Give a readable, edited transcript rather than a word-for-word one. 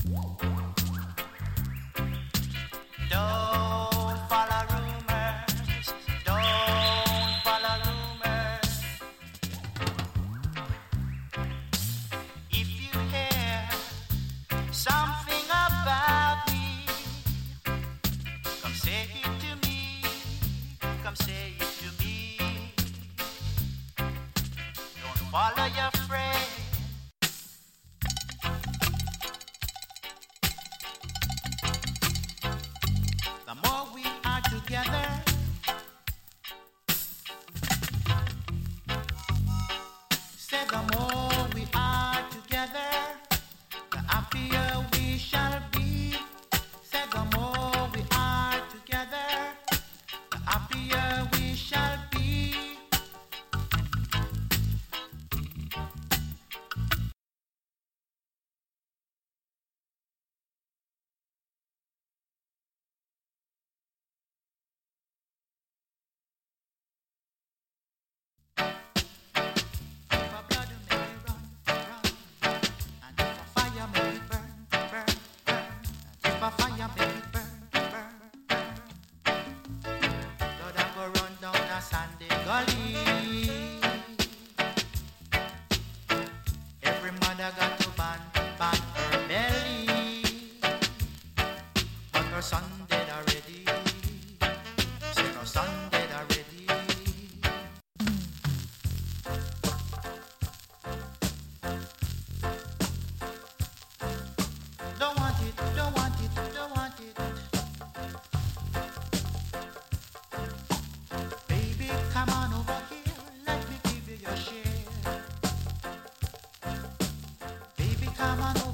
Don't follow rumors. Don't follow rumors. If you hear something about me, come say it to me. Come say it to me. Don't follow your friend. The more we are together, say the more we are together, the happier we shall be. Say the more we are together, the happier we shall be. If a blood make me run, run, and if a fire make me burn, burn, burn, and if a fire make me burn, burn, blood I go run down a sandy gully. Every mother got to ban her belly, but her son dead already. Say her son dead already. Don't want it, don't want it, don't want it. Baby, come on over here, let me give you your share. Baby, come on